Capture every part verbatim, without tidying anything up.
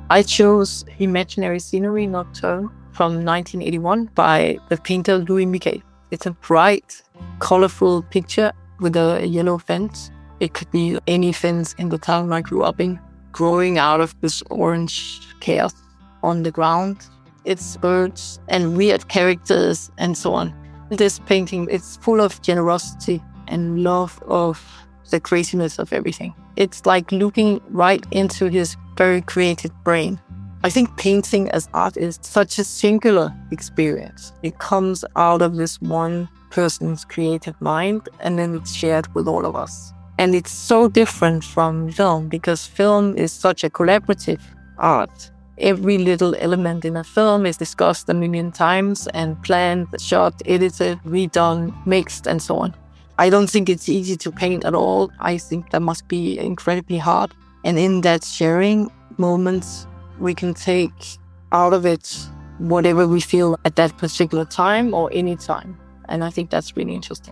I chose Imaginary Scenery Nocturne from nineteen eighty-one by the painter Louis Miguel. It's a bright, colorful picture with a yellow fence. It could be any fence in the town I grew up in, growing out of this orange chaos on the ground. It's birds and weird characters and so on. This painting, it's full of generosity and love of the craziness of everything. It's like looking right into his very creative brain. I think painting as art is such a singular experience. It comes out of this one person's creative mind and then it's shared with all of us. And it's so different from film because film is such a collaborative art. Every little element in a film is discussed a million times and planned, shot, edited, redone, mixed, and so on. I don't think it's easy to paint at all. I think that must be incredibly hard. And in that sharing moments, we can take out of it whatever we feel at that particular time or any time. And I think that's really interesting.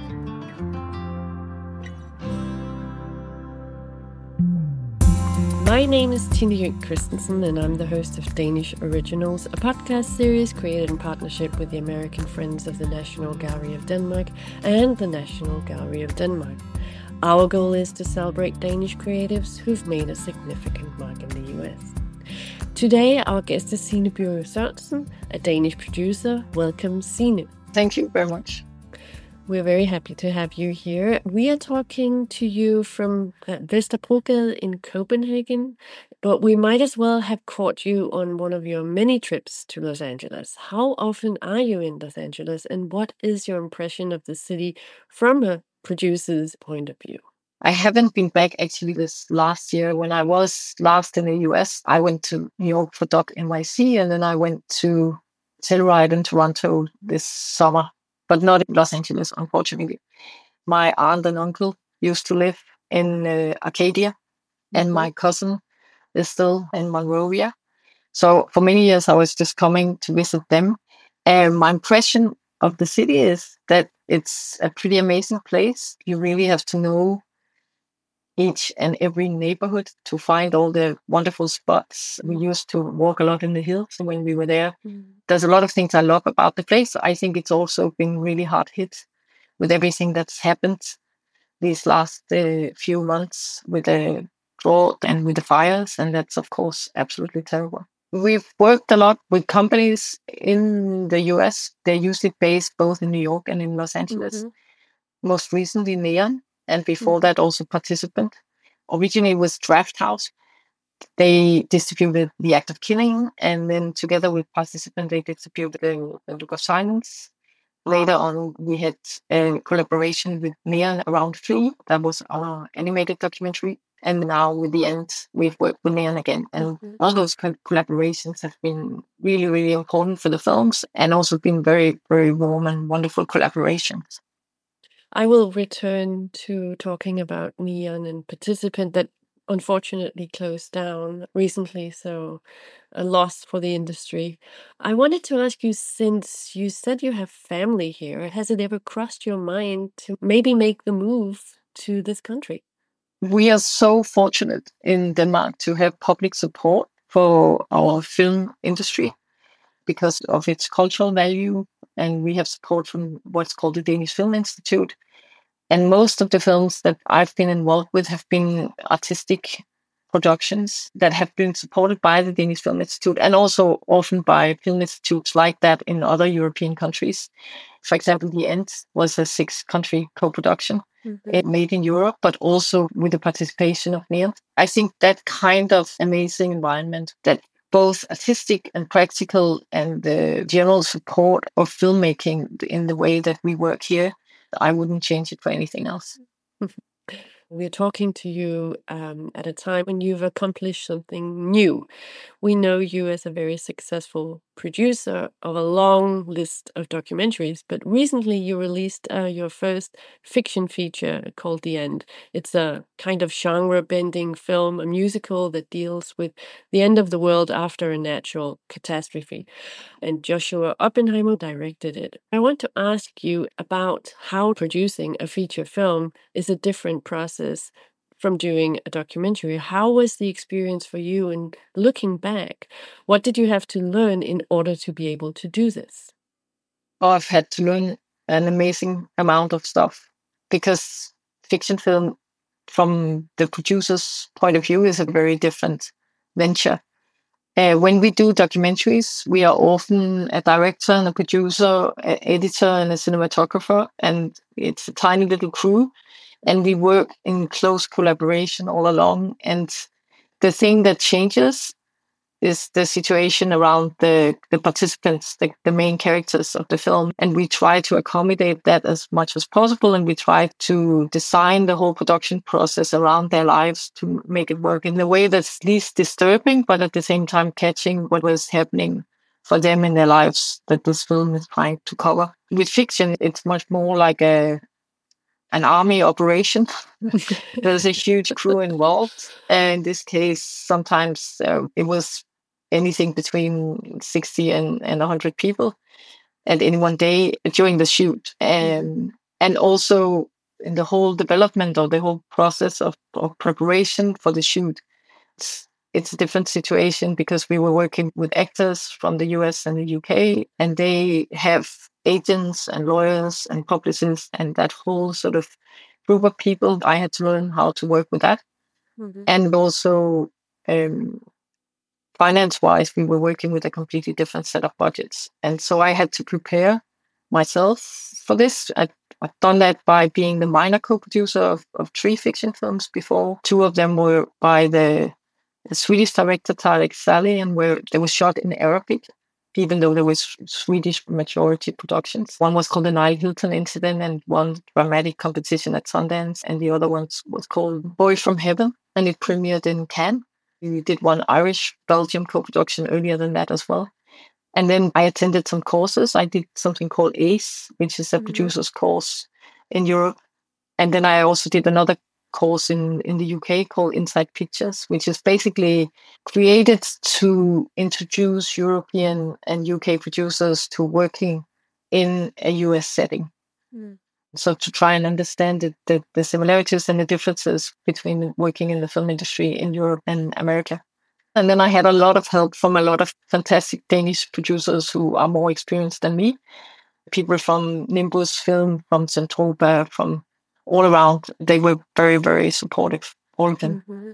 My name is Tine Jøn Christensen, and I'm the host of Danish Originals, a podcast series created in partnership with the American Friends of the National Gallery of Denmark and the National Gallery of Denmark. Our goal is to celebrate Danish creatives who've made a significant mark in the U S. Today, our guest is Signe Bure Sørensen, a Danish producer. Welcome, Signe. Thank you very much. We're very happy to have you here. We are talking to you from uh, Vesterbrogade in Copenhagen, but we might as well have caught you on one of your many trips to Los Angeles. How often are you in Los Angeles, and what is your impression of the city from a producer's point of view? I haven't been back actually this last year. When I was last in the U S, I went to New York for Doc N Y C, and then I went to Telluride in Toronto this summer, but not in Los Angeles, unfortunately. My aunt and uncle used to live in uh, Arcadia, and mm-hmm. my cousin is still in Monrovia. So for many years, I was just coming to visit them. And my impression of the city is that it's a pretty amazing place. You really have to know each and every neighborhood to find all the wonderful spots. We used to walk a lot in the hills when we were there. Mm. There's a lot of things I love about the place. I think it's also been really hard hit with everything that's happened these last uh, few months with the drought and with the fires. And that's, of course, absolutely terrible. We've worked a lot with companies in the U S. They're usually based both in New York and in Los Angeles. Mm-hmm. Most recently, Neon. And before mm-hmm. that, also Participant. Originally, it was Draft House. They distributed The Act of Killing. And then together with Participant, they distributed The, the Look of Silence. Later on, we had a collaboration with Neon around Flea. That was our animated documentary. And now with The End, we've worked with Neon again. And mm-hmm. all those collaborations have been really, really important for the films and also been very, very warm and wonderful collaborations. I will return to talking about Neon and Participant that unfortunately closed down recently, so a loss for the industry. I wanted to ask you, since you said you have family here, has it ever crossed your mind to maybe make the move to this country? We are so fortunate in Denmark to have public support for our film industry because of its cultural value. And we have support from what's called the Danish Film Institute. And most of the films that I've been involved with have been artistic productions that have been supported by the Danish Film Institute and also often by film institutes like that in other European countries. For example, The End was a six-country co-production. Mm-hmm. It made in Europe, but also with the participation of Neon. I think that kind of amazing environment that both artistic and practical and the general support of filmmaking in the way that we work here, I wouldn't change it for anything else. We're talking to you um, at a time when you've accomplished something new. We know you as a very successful producer of a long list of documentaries, but recently you released uh, your first fiction feature called The End. It's a kind of genre-bending film, a musical that deals with the end of the world after a natural catastrophe. And Joshua Oppenheimer directed it. I want to ask you about how producing a feature film is a different process from doing a documentary. How was the experience for you? And looking back, what did you have to learn in order to be able to do this? Oh, I've had to learn an amazing amount of stuff because fiction film, from the producer's point of view, is a very different venture. Uh, when we do documentaries, we are often a director and a producer, an editor and a cinematographer, and it's a tiny little crew, and we work in close collaboration all along. And the thing that changes is the situation around the, the participants, the, the main characters of the film. And we try to accommodate that as much as possible. And we try to design the whole production process around their lives to make it work in a way that's least disturbing, but at the same time catching what was happening for them in their lives that this film is trying to cover. With fiction, it's much more like a an army operation. There's a huge crew involved. And in this case, sometimes uh, it was anything between sixty and, and one hundred people at any one day during the shoot. And, and also in the whole development or the whole process of, of preparation for the shoot. It's, it's a different situation because we were working with actors from the U S and the U K, and they have agents and lawyers and publicists and that whole sort of group of people. I had to learn how to work with that. Mm-hmm. And also, um, finance-wise, we were working with a completely different set of budgets. And so I had to prepare myself for this. I, I've done that by being the minor co-producer of, of three fiction films before. Two of them were by the, the Swedish director Tarek Saleh, and where they were shot in Arabic, even though there was Swedish majority productions. One was called the Niall Hilton Incident, and one dramatic competition at Sundance, and the other one was called Boy from Heaven, and it premiered in Cannes. We did one Irish-Belgium co-production earlier than that as well. And then I attended some courses. I did something called ACE, which is a mm-hmm. producer's course in Europe. And then I also did another course in, in the U K called Inside Pictures, which is basically created to introduce European and U K producers to working in a U S setting. Mm. So to try and understand the, the, the similarities and the differences between working in the film industry in Europe and America. And then I had a lot of help from a lot of fantastic Danish producers who are more experienced than me. People from Nimbus Film, from Zentropa, from all around. They were very, very supportive, all of them. Mm-hmm.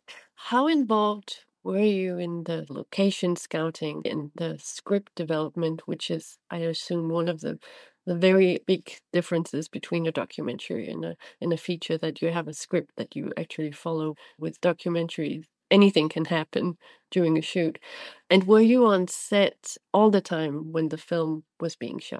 How involved were you in the location scouting and the script development, which is, I assume, one of the the very big differences between a documentary and a, and a feature, that you have a script that you actually follow. With documentaries, anything can happen during a shoot. And were you on set all the time when the film was being shot?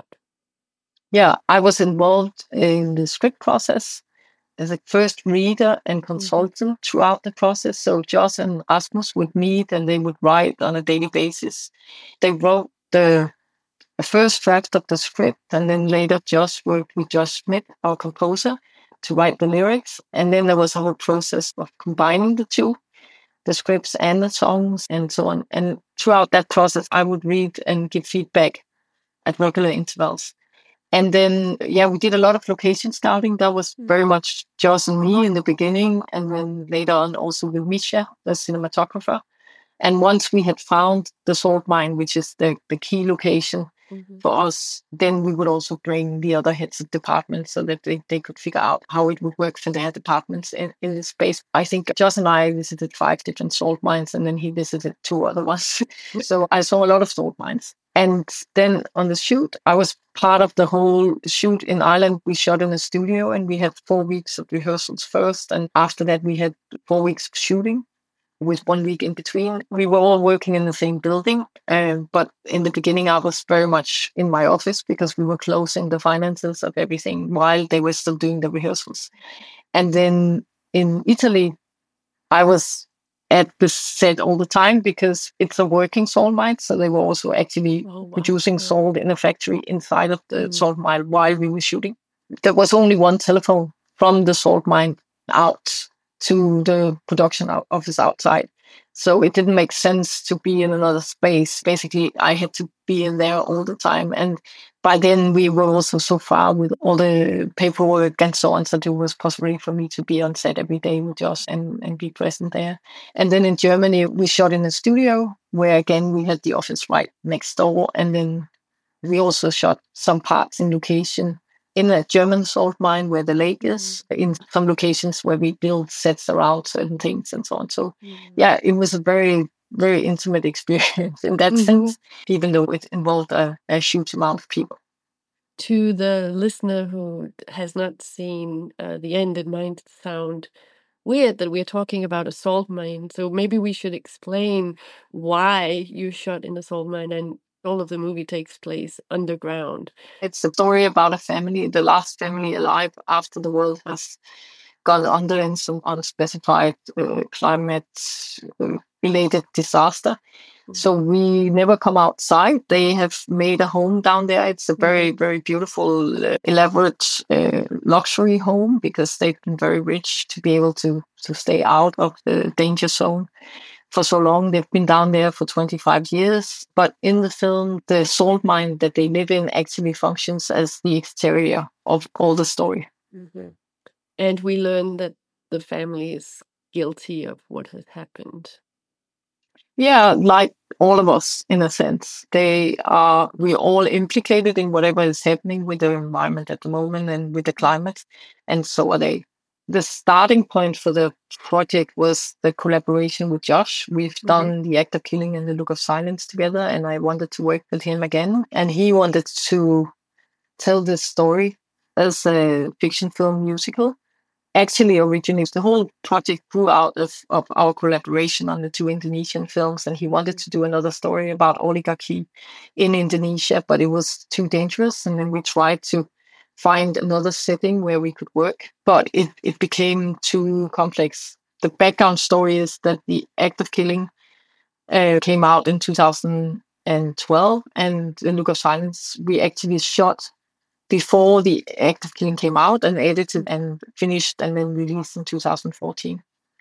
Yeah, I was involved in the script process as a first reader and consultant mm-hmm. throughout the process. So Joss and Rasmus would meet and they would write on a daily basis. They wrote the a first draft of the script, and then later Joss worked with Josh Schmidt, our composer, to write the lyrics. And then there was a whole process of combining the two, the scripts and the songs and so on. And throughout that process, I would read and give feedback at regular intervals. And then, yeah, we did a lot of location scouting. That was very much Joss and me in the beginning, and then later on also with Misha, the cinematographer. And once we had found the salt mine, which is the, the key location mm-hmm. for us, then we would also bring the other heads of departments so that they, they could figure out how it would work for their departments in, in this space. I think Joss and I visited five different salt mines, and then he visited two other ones. So I saw a lot of salt mines. And then on the shoot, I was part of the whole shoot in Ireland. We shot in a studio, and we had four weeks of rehearsals first. And after that, we had four weeks of shooting with one week in between. We were all working in the same building. Uh, but in the beginning, I was very much in my office because we were closing the finances of everything while they were still doing the rehearsals. And then in Italy, I was at the set all the time because it's a working salt mine. So they were also actually oh, wow. producing salt in a factory inside of the mm. salt mine while we were shooting. There was only one telephone from the salt mine out to the production office outside. So it didn't make sense to be in another space. Basically, I had to be in there all the time. And by then we were also so far with all the paperwork and so on, so it was possible for me to be on set every day with Josh and, and be present there. And then in Germany, we shot in a studio where again, we had the office right next door. And then we also shot some parts in location in a German salt mine where the lake is, mm. in some locations where we build sets around certain things and so on. So mm. yeah, it was a very, very intimate experience in that mm-hmm. sense, even though it involved a, a huge amount of people. To the listener who has not seen uh, the end, it might sound weird that we're talking about a salt mine. So maybe we should explain why you shot in a salt mine, and all of the movie takes place underground. It's a story about a family, the last family alive after the world has gone under in some unspecified uh, climate-related uh, disaster. Mm-hmm. So we never come outside. They have made a home down there. It's a very, mm-hmm. very beautiful, uh, elaborate uh, luxury home because they've been very rich to be able to, to stay out of the danger zone for so long. They've been down there for twenty-five years. But in the film, the salt mine that they live in actually functions as the exterior of all the story. Mm-hmm. And we learn that the family is guilty of what has happened. Yeah, like all of us, in a sense. They are, we're all implicated in whatever is happening with the environment at the moment and with the climate. And so are they. The starting point for the project was the collaboration with Josh. We've mm-hmm. done The Act of Killing and The Look of Silence together, and I wanted to work with him again. And he wanted to tell this story as a fiction film musical. Actually, originally, the whole project grew out of, of our collaboration on the two Indonesian films, and he wanted to do another story about oligarchy in Indonesia, but it was too dangerous. And then we tried to find another setting where we could work, but it, it became too complex. The background story is that The Act of Killing uh, came out in two thousand twelve, and The Look of Silence we actually shot before The Act of Killing came out and edited and finished and then released in two thousand fourteen.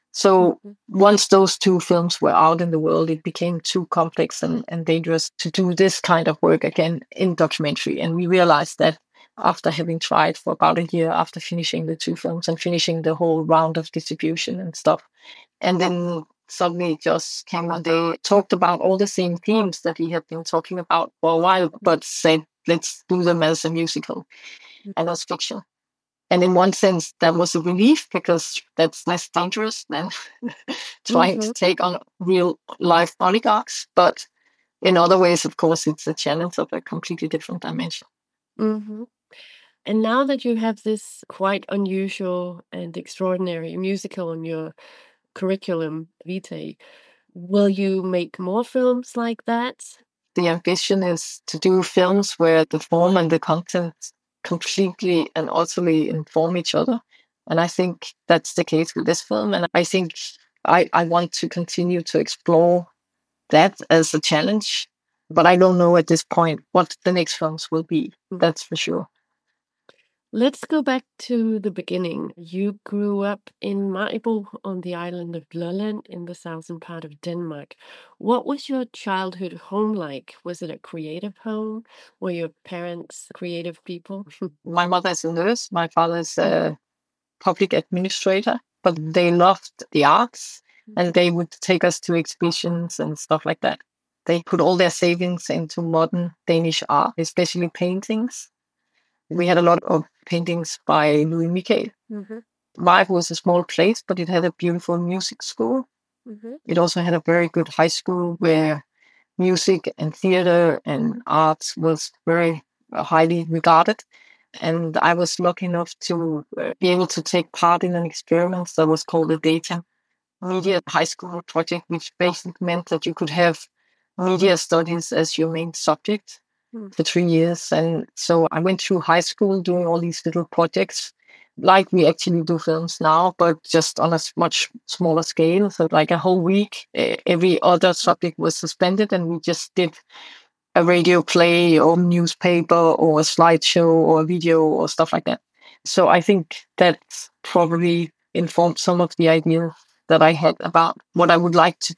So mm-hmm. once those two films were out in the world, it became too complex and, and dangerous to do this kind of work again in documentary. And we realized that after having tried for about a year after finishing the two films and finishing the whole round of distribution and stuff. And then suddenly just came one day, talked about all the same themes that he had been talking about for a while, but said, let's do them as a musical and as fiction. And in one sense, that was a relief because that's less dangerous than trying mm-hmm. to take on real life oligarchs. But in other ways, of course, it's a challenge of a completely different dimension. Mm-hmm. And now that you have this quite unusual and extraordinary musical on your curriculum vitae, will you make more films like that? The ambition is to do films where the form and the content completely and utterly inform each other. And I think that's the case with this film. And I think I, I want to continue to explore that as a challenge. But I don't know at this point what the next films will be. That's for sure. Let's go back to the beginning. You grew up in Maribo on the island of Lolland in the southern part of Denmark. What was your childhood home like? Was it a creative home? Were your parents creative people? My mother is a nurse. My father is a public administrator, but they loved the arts and they would take us to exhibitions and stuff like that. They put all their savings into modern Danish art, especially paintings. We had a lot of paintings by Louis Michael. Mm-hmm. Maribo was a small place, but it had a beautiful music school. Mm-hmm. It also had a very good high school where music and theater and arts was very highly regarded. And I was lucky enough to be able to take part in an experiment that was called the Data Media High School Project, which basically meant that you could have media studies as your main subject for three years. And so I went through high school doing all these little projects, like we actually do films now, but just on a much smaller scale. So like a whole week, every other subject was suspended and we just did a radio play or newspaper or a slideshow or a video or stuff like that. So I think that probably informed some of the ideas that I had about what I would like to do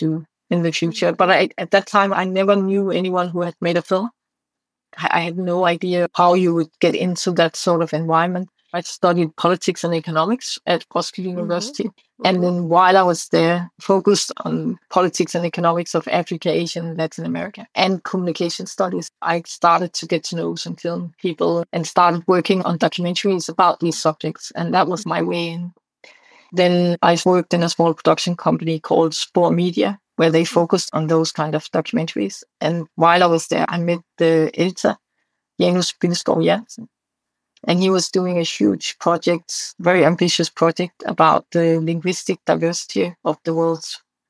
in the future. But I, at that time, I never knew anyone who had made a film. I I had no idea how you would get into that sort of environment. I studied politics and economics at Roskilde University. Mm-hmm. And then while I was there, focused on politics and economics of Africa, Asia, and Latin America, and communication studies, I started to get to know some film people and started working on documentaries about these subjects. And that was my way in. Then I worked in a small production company called Spore Media, where they focused on those kind of documentaries. And while I was there, I met the editor, Janus Bindskov Jansen. And he was doing a huge project, very ambitious project about the linguistic diversity of the world.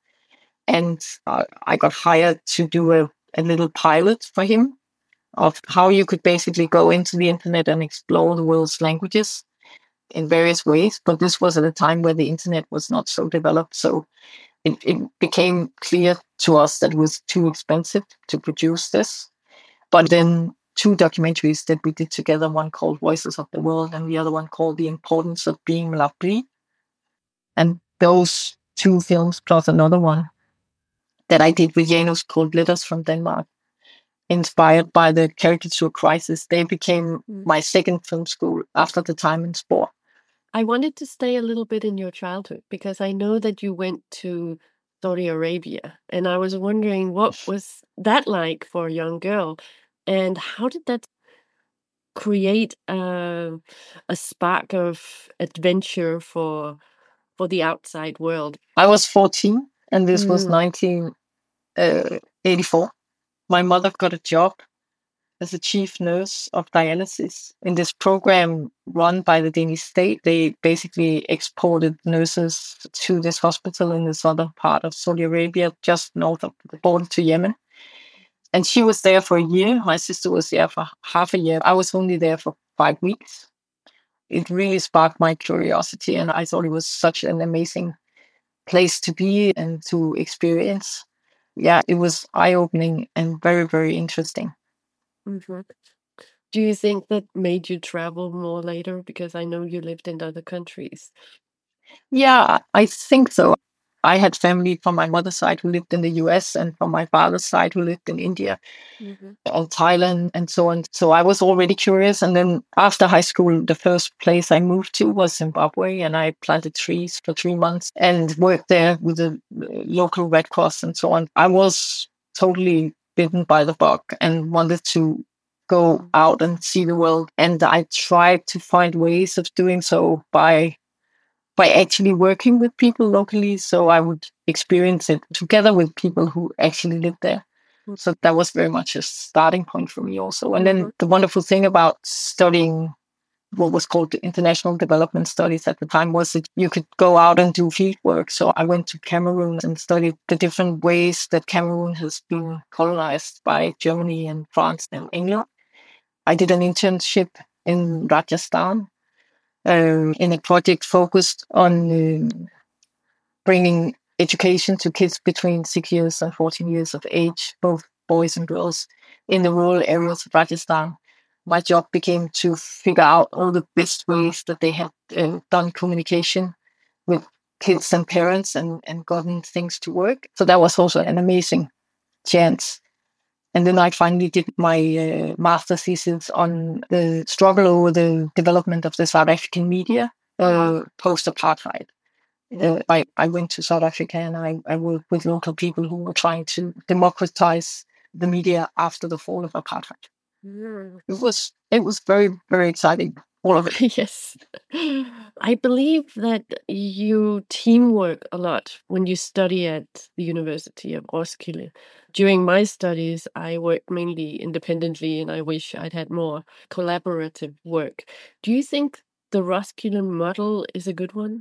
And uh, I got hired to do a, a little pilot for him of how you could basically go into the internet and explore the world's languages in various ways. But this was at a time where the internet was not so developed. So it, it became clear to us that it was too expensive to produce this. But then two documentaries that we did together, one called Voices of the World and the other one called The Importance of Being Lovely. And those two films, plus another one that I did with Janus called Letters from Denmark, inspired by the caricature crisis, they became mm. my second film school after the time in Spore. I wanted to stay a little bit in your childhood because I know that you went to Saudi Arabia, and I was wondering what was that like for a young girl, and how did that create a, a spark of adventure for for the outside world? I was fourteen, and this mm. was nineteen eighty-four. My mother got a job as a chief nurse of dialysis in this program run by the Danish state. They basically exported nurses to this hospital in the southern part of Saudi Arabia, just north of the border to Yemen. And she was there for a year. My sister was there for half a year. I was only there for five weeks. It really sparked my curiosity, and I thought it was such an amazing place to be and to experience. Yeah, it was eye-opening and very, very interesting. Mm-hmm. Do you think that made you travel more later? Because I know you lived in other countries. Yeah, I think so. I had family from my mother's side who lived in the U S and from my father's side who lived in India mm-hmm. and Thailand and so on. So I was already curious. And then after high school, the first place I moved to was Zimbabwe, and I planted trees for three months and worked there with the local Red Cross and so on. I was totally bitten by the bug and wanted to go out and see the world. And I tried to find ways of doing so by by actually working with people locally, so I would experience it together with people who actually lived there. Mm-hmm. So that was very much a starting point for me also. And mm-hmm. then the wonderful thing about studying what was called the International Development Studies at the time was that you could go out and do field work. So I went to Cameroon and studied the different ways that Cameroon has been colonized by Germany and France and England. I did an internship in Rajasthan, Um, in a project focused on um, bringing education to kids between six years and fourteen years of age, both boys and girls, in the rural areas of Rajasthan. My job became to figure out all the best ways that they had uh, done communication with kids and parents and, and gotten things to work. So that was also an amazing chance. And then I finally did my uh, master thesis on the struggle over the development of the South African media uh, post-apartheid. Uh, I, I went to South Africa and I, I worked with local people who were trying to democratize the media after the fall of apartheid. Mm. It was it was very, very exciting, all of it. Yes. I believe that you teamwork a lot when you study at the University of Roskilde. During my studies, I worked mainly independently, and I wish I'd had more collaborative work. Do you think the Roskilde model is a good one?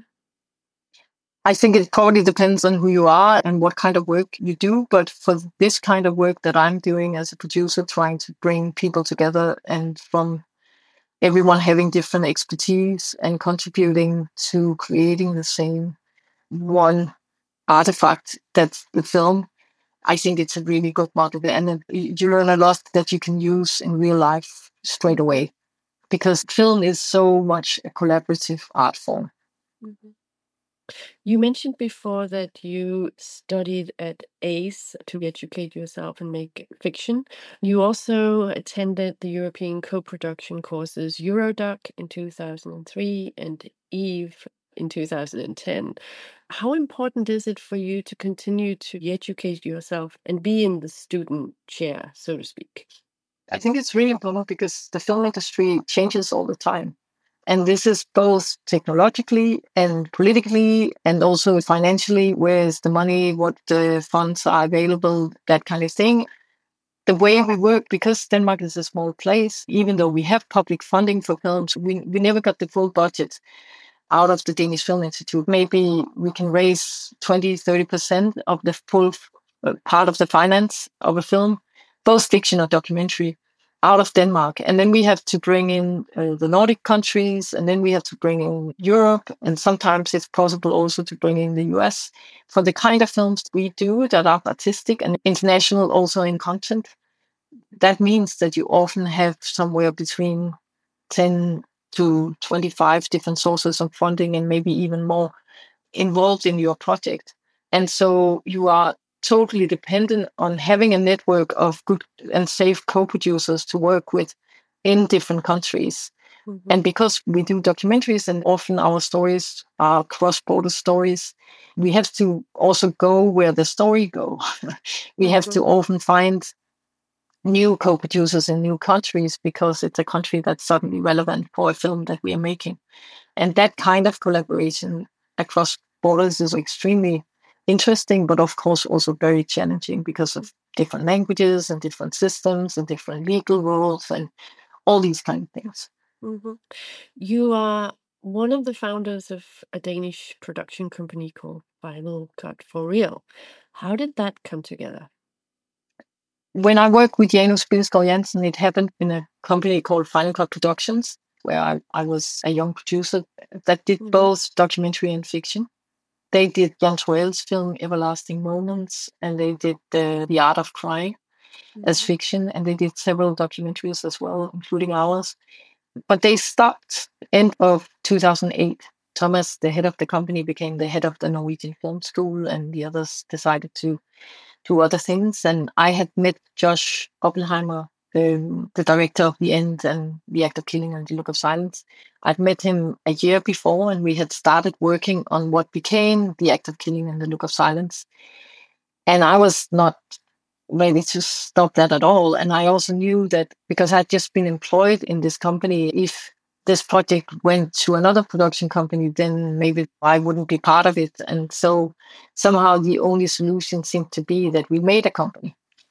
I think it probably depends on who you are and what kind of work you do. But for this kind of work that I'm doing as a producer, trying to bring people together and from everyone having different expertise and contributing to creating the same one artifact that's the film, I think it's a really good model. And you learn a lot that you can use in real life straight away, because film is so much a collaborative art form. Mm-hmm. You mentioned before that you studied at A C E to educate yourself and make fiction. You also attended the European co-production courses Eurodoc in two thousand three and EVE in two thousand ten. How important is it for you to continue to educate yourself and be in the student chair, so to speak? I think it's really important because the film industry changes all the time. And this is both technologically and politically and also financially. Where's the money? What the funds are available? That kind of thing. The way we work, because Denmark is a small place, even though we have public funding for films, we, we never got the full budget out of the Danish Film Institute. Maybe we can raise twenty, thirty percent of the full uh, part of the finance of a film, both fiction or documentary, out of Denmark. And then we have to bring in uh, the Nordic countries, and then we have to bring in Europe. And sometimes it's possible also to bring in the U S for the kind of films we do that are artistic and international also in content. That means that you often have somewhere between ten to twenty-five different sources of funding and maybe even more involved in your project. And so you are totally dependent on having a network of good and safe co-producers to work with in different countries. Mm-hmm. And because we do documentaries and often our stories are cross-border stories, we have to also go where the story goes. we mm-hmm. have to often find new co-producers in new countries because it's a country that's suddenly relevant for a film that we are making. And that kind of collaboration across borders is extremely interesting, but of course also very challenging because of different languages and different systems and different legal rules and all these kind of things. Mm-hmm. You are one of the founders of a Danish production company called Final Cut for Real. How did that come together? When I worked with Janus Bilsgaard Jansen, it happened in a company called Final Cut Productions, where I, I was a young producer that did mm-hmm. both documentary and fiction. They did Jan Troell's film Everlasting Moments, and they did uh, The Art of Crying mm-hmm. as fiction, and they did several documentaries as well, including ours. But they stopped end of two thousand eight. Thomas, the head of the company, became the head of the Norwegian Film School, and the others decided to do other things. And I had met Josh Oppenheimer, the, the director of The End and The Act of Killing and The Look of Silence. I'd met him a year before, and we had started working on what became The Act of Killing and The Look of Silence. And I was not ready to stop that at all. And I also knew that because I'd just been employed in this company, if this project went to another production company, then maybe I wouldn't be part of it. And so somehow the only solution seemed to be that we made a company.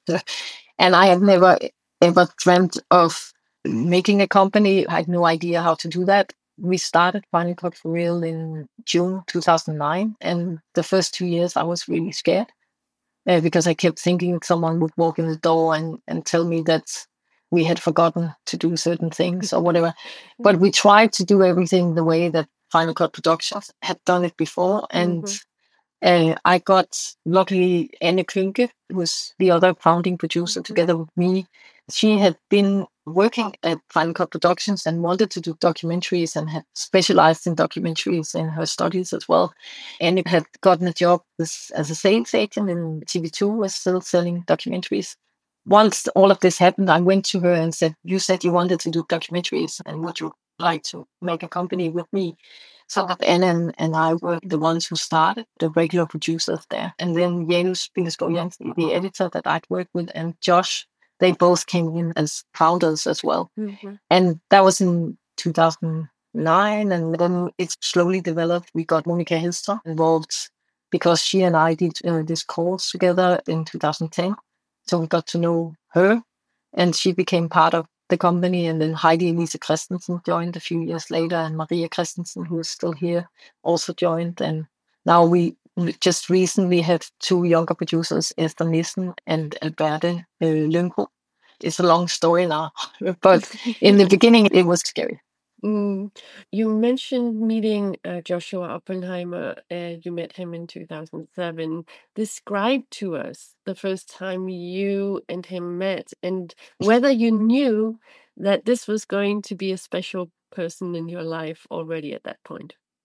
And I had never, ever dreamt of making a company. I had no idea how to do that. We started Final Cut for Real in June two thousand nine. And the first two years I was really scared uh, because I kept thinking someone would walk in the door and, and tell me that we had forgotten to do certain things or whatever. But we tried to do everything the way that Final Cut Productions had done it before. And mm-hmm. uh, I got, luckily, Anne Klynke, who was the other founding producer mm-hmm. together with me. She had been working at Final Cut Productions and wanted to do documentaries and had specialized in documentaries in her studies as well. Anne had gotten a job as, as a sales agent in T V two, was still selling documentaries. Once all of this happened, I went to her and said, you said you wanted to do documentaries and would you like to make a company with me? So that Anna and, and I were the ones who started, the regular producers there. And then Janus Bilsgaard Jansen, the editor that I'd worked with, and Josh, they both came in as founders as well. Mm-hmm. And that was in two thousand nine. And then it slowly developed. We got Monica Helstra involved because she and I did uh, this course together in two thousand ten. So we got to know her, and she became part of the company. And then Heidi Elise Christensen joined a few years later, and Maria Christensen, who is still here, also joined. And now we just recently had two younger producers, Esther Nissen and Alberte uh, Lyngbo. It's a long story now, but in the beginning it was scary. Mm. You mentioned meeting uh, Joshua Oppenheimer, and you met him in two thousand seven. Describe to us the first time you and him met and whether you knew that this was going to be a special person in your life already at that point.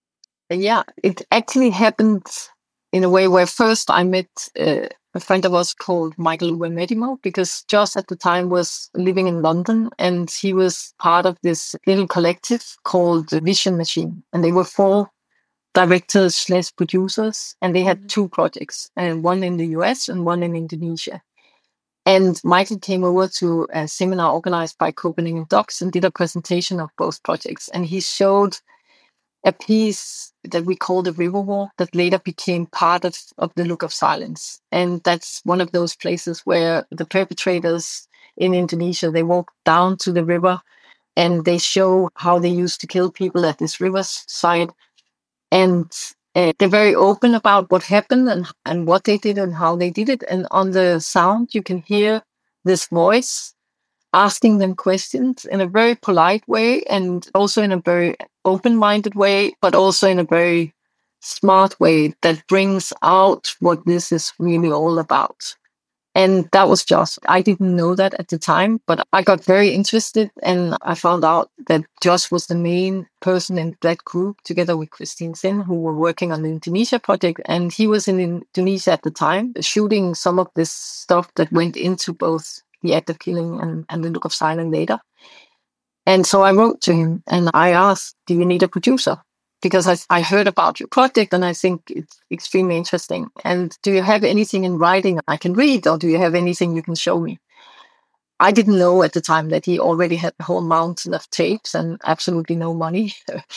Yeah, it actually happened in a way where first I met uh, a friend of ours called Michael Medimo, because Josh at the time was living in London and he was part of this little collective called the Vision Machine. And they were four directors slash producers, and they had Mhm. two projects, and one in the U S and one in Indonesia. And Michael came over to a seminar organized by Copenhagen Docs and did a presentation of both projects. And he showed a piece that we call the River Walk that later became part of, of the Look of Silence. And that's one of those places where the perpetrators in Indonesia, they walk down to the river and they show how they used to kill people at this riverside. And uh, they're very open about what happened and, and what they did and how they did it. And on the sound, you can hear this voice asking them questions in a very polite way and also in a very open-minded way, but also in a very smart way that brings out what this is really all about. And that was Josh. I didn't know that at the time, but I got very interested and I found out that Josh was the main person in that group together with Christine Sin, who were working on the Indonesia project. And he was in Indonesia at the time, shooting some of this stuff that went into both the act of killing and, and the Look of Silence later. And so I wrote to him and I asked, do you need a producer? Because I, I heard about your project and I think it's extremely interesting. And do you have anything in writing I can read, or do you have anything you can show me? I didn't know at the time that he already had a whole mountain of tapes and absolutely no money.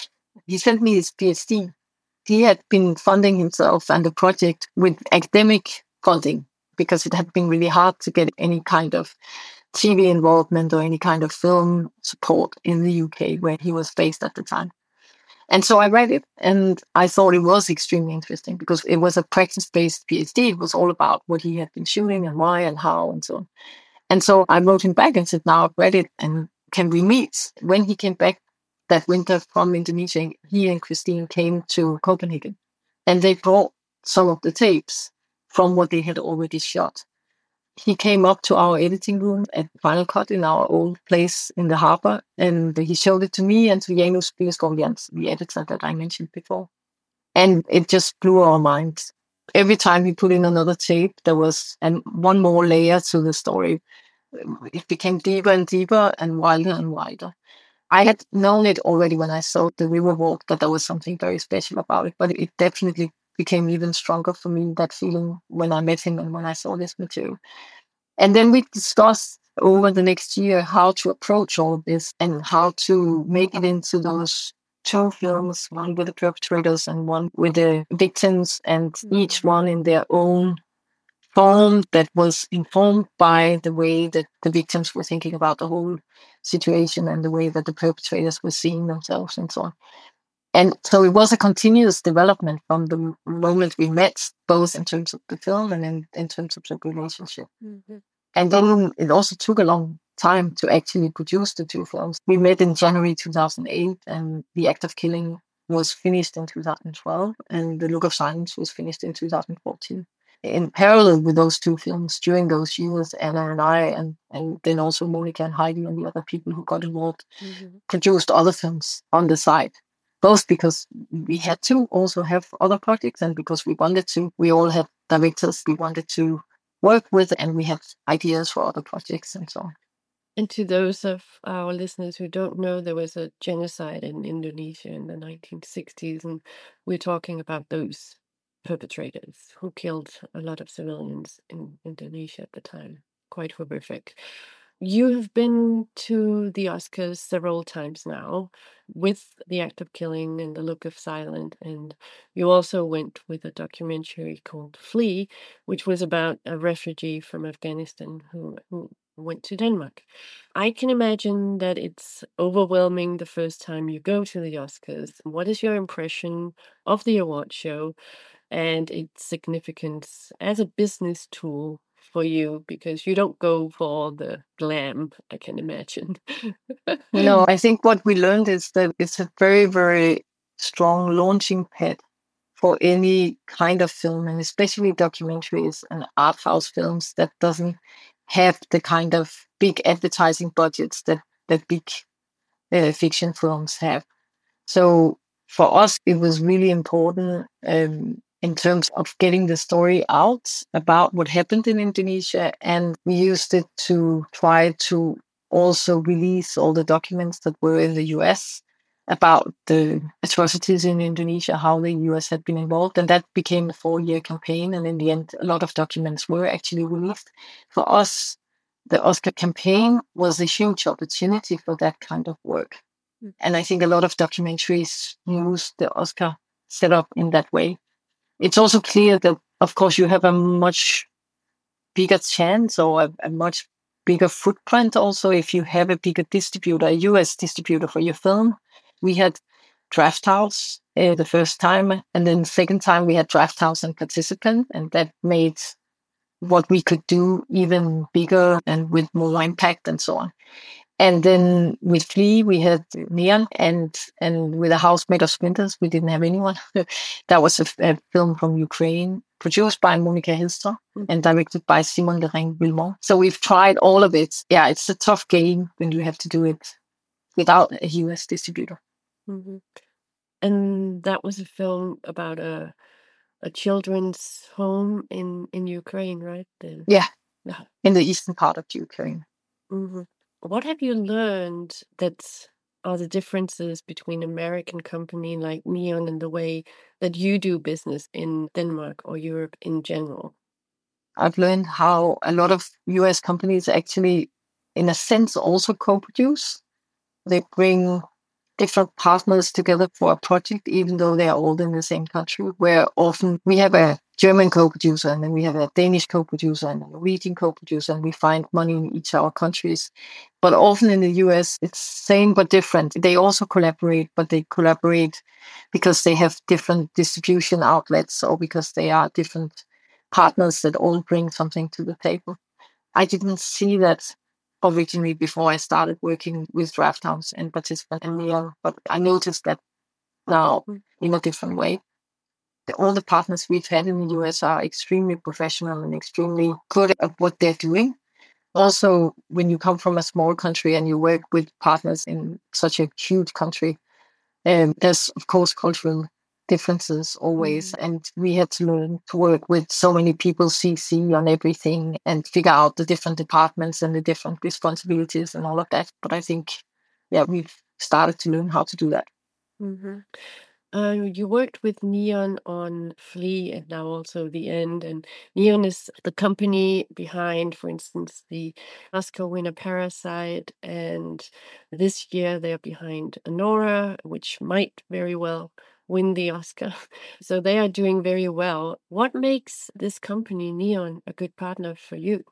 He sent me his PhD. He had been funding himself and the project with academic funding because it had been really hard to get any kind of T V involvement or any kind of film support in the U K where he was based at the time. And so I read it and I thought it was extremely interesting because it was a practice-based PhD. It was all about what he had been shooting and why and how and so on. And so I wrote him back and said, now I've read it and can we meet? When he came back that winter from Indonesia, he and Christine came to Copenhagen and they brought some of the tapes from what they had already shot. He came up to our editing room at Final Cut in our old place in the harbor, and he showed it to me and to Janus Pileskov Jans, the editor that I mentioned before. And it just blew our minds. Every time he put in another tape, there was and one more layer to the story. It became deeper and deeper and wilder and wider. I had known it already when I saw the River Walk that there was something very special about it, but it definitely became even stronger for me, that feeling when I met him and when I saw this material. And then we discussed over the next year how to approach all of this and how to make it into those two films, one with the perpetrators and one with the victims, and each one in their own form that was informed by the way that the victims were thinking about the whole situation and the way that the perpetrators were seeing themselves and so on. And so it was a continuous development from the moment we met, both in terms of the film and in, in terms of the relationship. Mhm. And then it also took a long time to actually produce the two films. We met in January two thousand eight, and The Act of Killing was finished in two thousand twelve, and The Look of Silence was finished in two thousand fourteen. In parallel with those two films, during those years, Anna and I, and, and then also Monica and Heidi and the other people who got involved, Mhm. produced other films on the side. Both because we had to also have other projects and because we wanted to. We all had directors we wanted to work with, and we had ideas for other projects and so on. And to those of our listeners who don't know, there was a genocide in Indonesia in the nineteen sixties, and we're talking about those perpetrators who killed a lot of civilians in Indonesia at the time. Quite horrific. You have been to the Oscars several times now with The Act of Killing and The Look of Silence, and you also went with a documentary called Flee, which was about a refugee from Afghanistan who, who went to Denmark. I can imagine that it's overwhelming the first time you go to the Oscars. What is your impression of the award show and its significance as a business tool for you? Because you don't go for all the glam, I can imagine. No, I think what we learned is that it's a very, very strong launching pad for any kind of film, and especially documentaries and art house films that doesn't have the kind of big advertising budgets that, that big uh, fiction films have. So for us, it was really important um, in terms of getting the story out about what happened in Indonesia. And we used it to try to also release all the documents that were in the U S about the atrocities in Indonesia, how the U S had been involved. And that became a four-year campaign. And in the end, a lot of documents were actually released. For us, the Oscar campaign was a huge opportunity for that kind of work. Mm. And I think a lot of documentaries use the Oscar setup in that way. It's also clear that, of course, you have a much bigger chance or a, a much bigger footprint also if you have a bigger distributor, a U S distributor for your film. We had Draft House uh, the first time, and then the second time we had Draft House and Participant, and that made what we could do even bigger and with more impact and so on. And then with Flea, we had Neon, and and with A House Made of Splinters, we didn't have anyone. That was a, a film from Ukraine, produced by Monica Hilstra mm. and directed by Simon Lering-Villemont. So we've tried all of it. Yeah, it's a tough game when you have to do it without a U S distributor. Mm-hmm. And that was a film about a a children's home in, in Ukraine, right? The, yeah, yeah, in the eastern part of Ukraine. Mm-hmm. What have you learned that are the differences between American company like Neon and the way that you do business in Denmark or Europe in general? I've learned how a lot of U S companies actually, in a sense, also co-produce. They bring different partners together for a project, even though they are all in the same country, where often we have a German co-producer and then we have a Danish co-producer and a Norwegian co-producer, and we find money in each of our countries. But often in the U S, it's same but different. They also collaborate, but they collaborate because they have different distribution outlets or because they are different partners that all bring something to the table. I didn't see that originally before I started working with Draft House and Participant and Neon, but I noticed that now in a different way. All the partners we've had in the U S are extremely professional and extremely good at what they're doing. Also, when you come from a small country and you work with partners in such a huge country, um, there's, of course, cultural differences always. Mm. And we had to learn to work with so many people, C C on everything, and figure out the different departments and the different responsibilities and all of that. But I think, yeah, we've started to learn how to do that. Mm-hmm. Uh, you worked with Neon on Flea and now also The End. And Neon is the company behind, for instance, the Oscar winner Parasite. And this year they're behind Anora, which might very well win the Oscar. So they are doing very well. What makes this company, Neon, a good partner for you?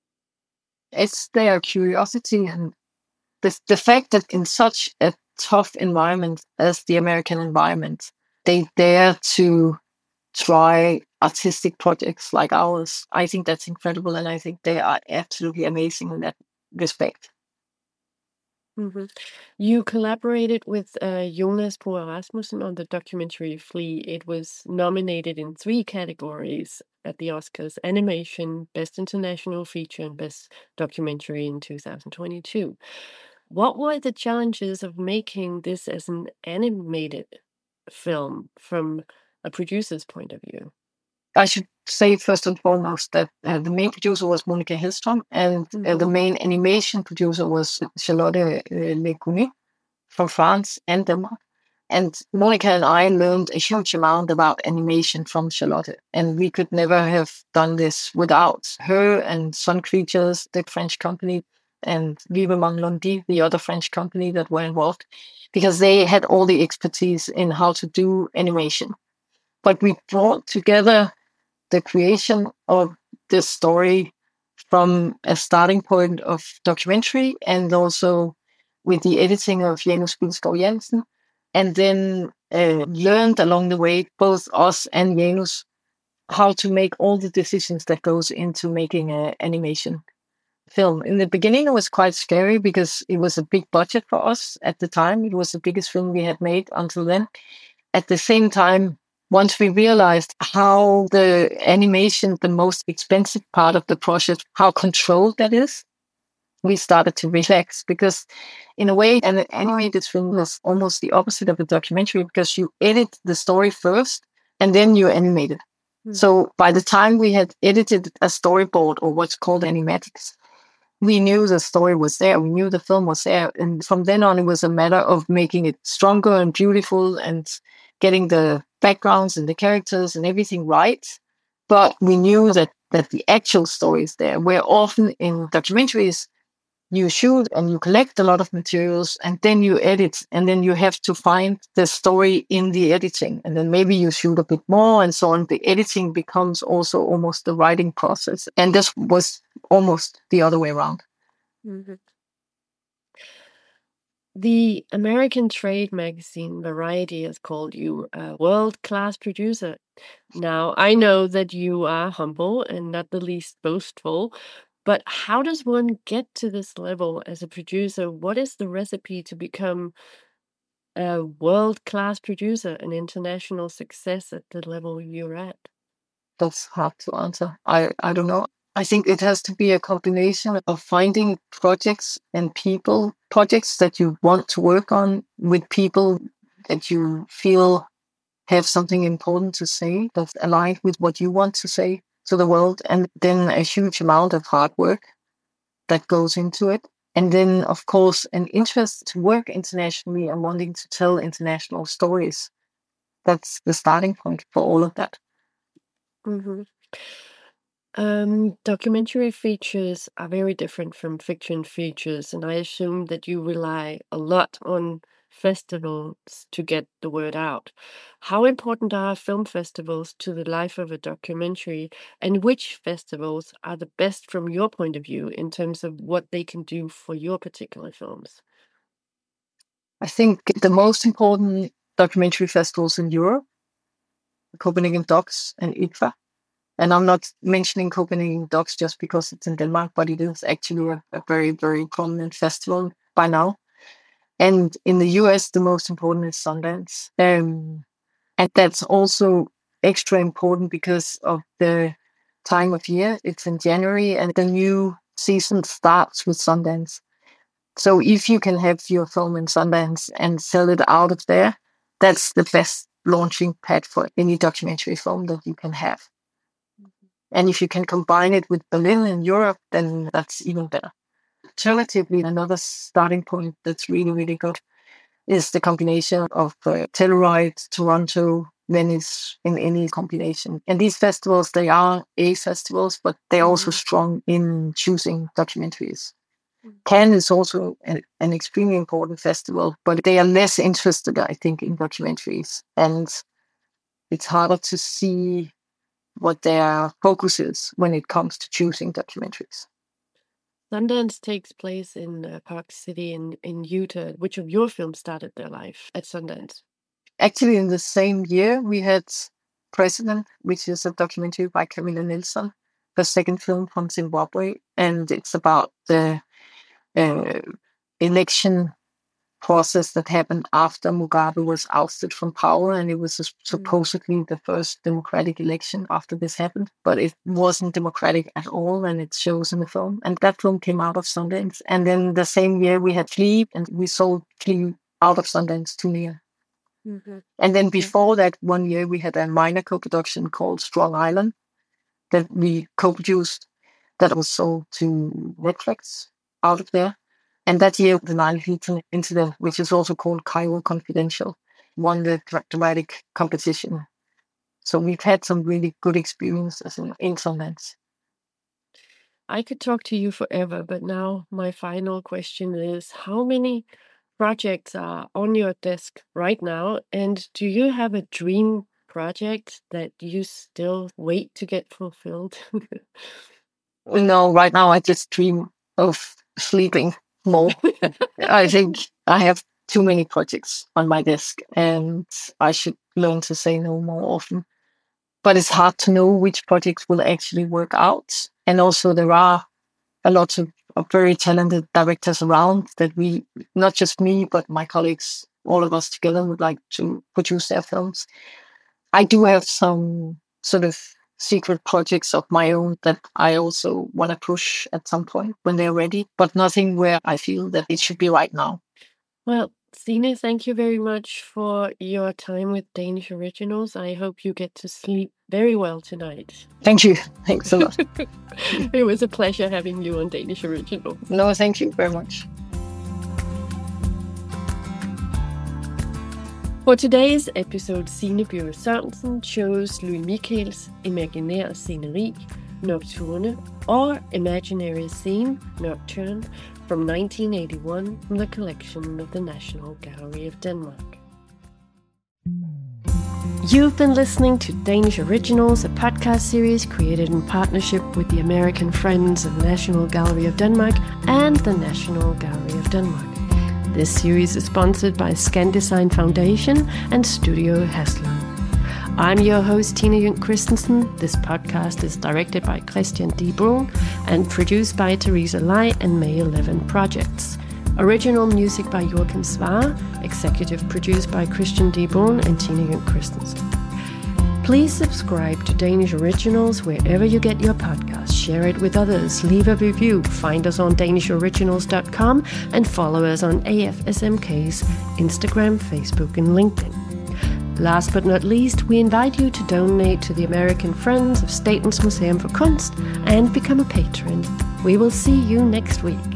It's their curiosity and the, the fact that in such a tough environment as the American environment, they dare to try artistic projects like ours. I think that's incredible, and I think they are absolutely amazing in that respect. Mm-hmm. You collaborated with uh, Jonas Boe Rasmussen on the documentary Flea. It was nominated in three categories at the Oscars: Animation, Best International Feature, and Best Documentary in two thousand twenty-two. What were the challenges of making this as an animated film from a producer's point of view? I should say first and foremost that uh, the main producer was Monica Hilstra, and mm-hmm. uh, the main animation producer was Charlotte uh, Lecunet from France and Denmark. And Monica and I learned a huge amount about animation from Charlotte, and we could never have done this without her and Sun Creatures, the French company, and Vivement Lundi, the other French company that were involved, because they had all the expertise in how to do animation. But we brought together the creation of this story from a starting point of documentary and also with the editing of Janus Bilskov Jensen, and then uh, learned along the way, both us and Janus, how to make all the decisions that goes into making an animation film. In the beginning, it was quite scary because it was a big budget for us at the time. It was the biggest film we had made until then. At the same time, once we realized how the animation, the most expensive part of the project, how controlled that is, we started to relax, because in a way, an animated film is almost the opposite of a documentary, because you edit the story first and then you animate it. Mm. So by the time we had edited a storyboard, or what's called animatics, we knew the story was there. We knew the film was there. And from then on, it was a matter of making it stronger and beautiful and getting the backgrounds and the characters and everything right. But we knew that, that the actual story is there. Where often in documentaries, you shoot and you collect a lot of materials and then you edit, and then you have to find the story in the editing. And then maybe you shoot a bit more and so on. The editing becomes also almost the writing process. And this was almost the other way around. Mm-hmm. The American trade magazine Variety has called you a world-class producer. Now, I know that you are humble and not the least boastful, but how does one get to this level as a producer? What is the recipe to become a world-class producer, an international success at the level you're at? That's hard to answer. I, I don't know. I think it has to be a combination of finding projects and people, projects that you want to work on with people that you feel have something important to say that's aligned with what you want to say to the world. And then a huge amount of hard work that goes into it. And then, of course, an interest to work internationally and wanting to tell international stories. That's the starting point for all of that. Mm-hmm. Um, documentary features are very different from fiction features, and I assume that you rely a lot on festivals to get the word out. How important are film festivals to the life of a documentary, and which festivals are the best from your point of view in terms of what they can do for your particular films? I think the most important documentary festivals in Europe, Copenhagen Docs and I D F A. And I'm not mentioning Copenhagen Docs just because it's in Denmark, but it is actually a, a very, very prominent festival by now. And in the U S, the most important is Sundance. Um, and that's also extra important because of the time of year. It's in January and the new season starts with Sundance. So if you can have your film in Sundance and sell it out of there, that's the best launching pad for any documentary film that you can have. And if you can combine it with Berlin in Europe, then that's even better. Alternatively, another starting point that's really, really good is the combination of uh, Telluride, Toronto, Venice, in any combination. And these festivals, they are A festivals, but they're mm-hmm. also strong in choosing documentaries. Mm-hmm. Cannes is also an, an extremely important festival, but they are less interested, I think, in documentaries. And it's harder to see what their focus is when it comes to choosing documentaries. Sundance takes place in uh, Park City in, in Utah. Which of your films started their life at Sundance? Actually, in the same year, we had President, which is a documentary by Camilla Nilsson, her second film from Zimbabwe. And it's about the uh, election process that happened after Mugabe was ousted from power, and it was supposedly the first democratic election after this happened, but it wasn't democratic at all, and it shows in the film. And that film came out of Sundance. And then the same year we had Flea, and we sold Flea out of Sundance to Nia. Mm-hmm. And then before that, one year we had a minor co-production called Strong Island that we co-produced, that was sold to Netflix out of there. And that year, the Nile Hilton incident, which is also called Cairo Confidential, won the dramatic competition. So we've had some really good experiences in, in Sundance. I could talk to you forever, but now my final question is, how many projects are on your desk right now? And do you have a dream project that you still wait to get fulfilled? No, right now I just dream of sleeping more. I think I have too many projects on my desk and I should learn to say no more often. But it's hard to know which projects will actually work out. And also there are a lot of, of very talented directors around that we, not just me, but my colleagues, all of us together would like to produce their films. I do have some sort of secret projects of my own that I also want to push at some point when they're ready, but nothing where I feel that it should be right now. Well, Stine, thank you very much for your time with Danish Originals. I hope you get to sleep very well tonight. Thank you. Thanks a lot. It was a pleasure having you on Danish Originals. No, thank you very much. For today's episode, Signe Bjørup Sørensen chose Louis Michels Imaginær Sceneri, Nocturne, or Imaginary Scene, Nocturne, from nineteen eighty-one from the collection of the National Gallery of Denmark. You've been listening to Danish Originals, a podcast series created in partnership with the American Friends of the National Gallery of Denmark and the National Gallery of Denmark. This series is sponsored by Scandesign Foundation and Studio Haslam. I'm your host, Tina Jung Christensen. This podcast is directed by Christian D. Brun and produced by Teresa Lai and May eleven Projects. Original music by Joachim Svare, executive produced by Christian D. Brun and Tina Jung Christensen. Please subscribe to Danish Originals wherever you get your podcasts. Share it with others, leave a review, find us on danish originals dot com, and follow us on A F S M K's Instagram, Facebook, and LinkedIn. Last but not least, we invite you to donate to the American Friends of Statens Museum for Kunst and become a patron. We will see you next week.